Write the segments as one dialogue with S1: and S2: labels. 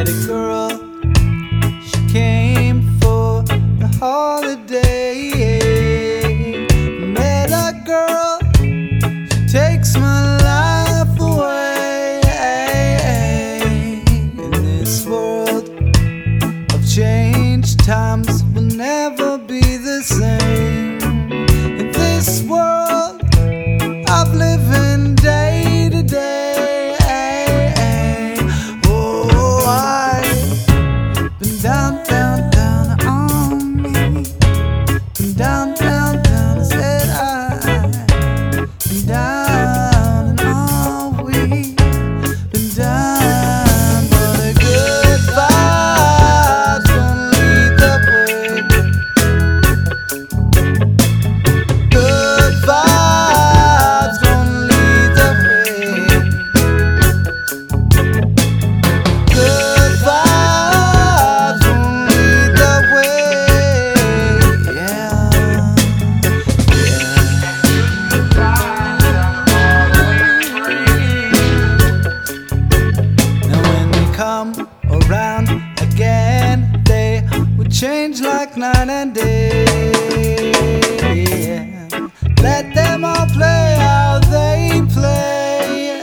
S1: met a girl, she came for the holiday. Met a girl, she takes my life away. In this world of change, times will never be the same. In this world of living day to day, oh, I've been down, down, down on me. Been down, down, down, I said I've been down and all we've been down, but the good vibes gonna lead the way. Good vibes gonna lead the way. Good vibes gonna lead the way. Yeah, now when they come around again, they will change like night and day. Let them all play how they play.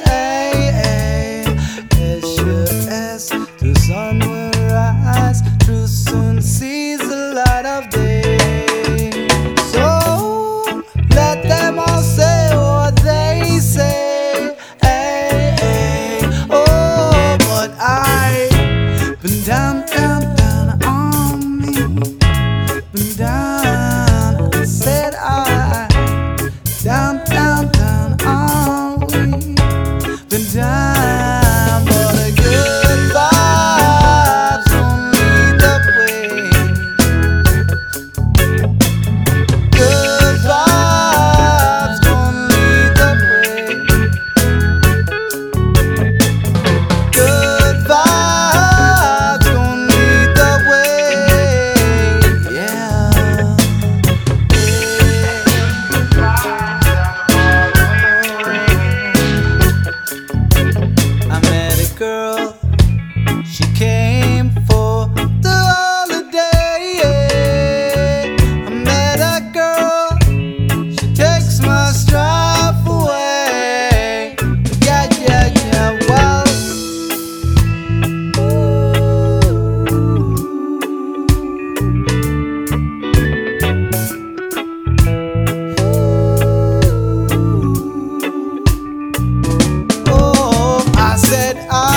S1: As sure as the sun will rise, truth soon sees the light of day. So let them all say what they say. Oh, but I've been down, down, down on me. Been down, I said I. Down, down, down on me. Been down, but the good vibes gonna lead the way. Good vibes gonna lead the way. Good vibes gonna lead the way. Yeah. I met a girl, she came for the holiday. I met a girl, she takes my strife away. Yeah, yeah, yeah, well, oh, I said I